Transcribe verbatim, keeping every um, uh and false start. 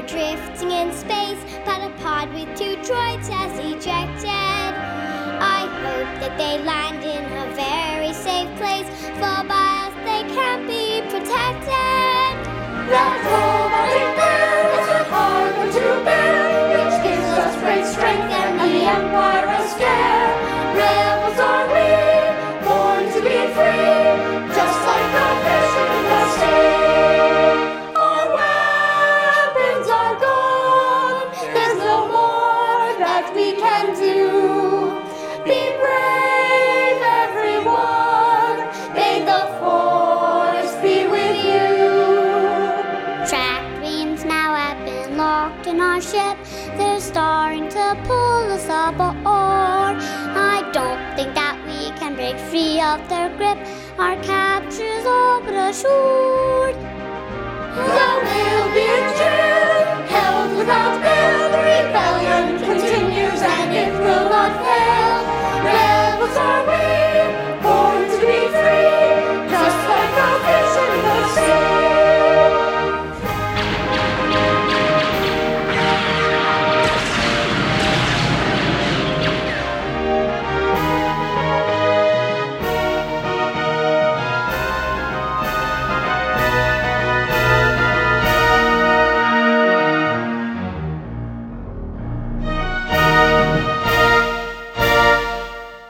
drifting in space, but a pod with two droids has ejected. I hope that they land in a very safe place, for by us they can't be protected. That robotic bear is a hard one to bear, which gives us great strength and the Empire a scare. Rebels are we, born to be free, just like the fish in the sea. Our weapons are gone, there's no more that we can do. Be brave, everyone, may the Force be with you. Track beams now have been locked in our ship. They're starting to pull us aboard. I don't think that we can break free of their grip. Our capture's all but assured. Though we'll be in jail, held without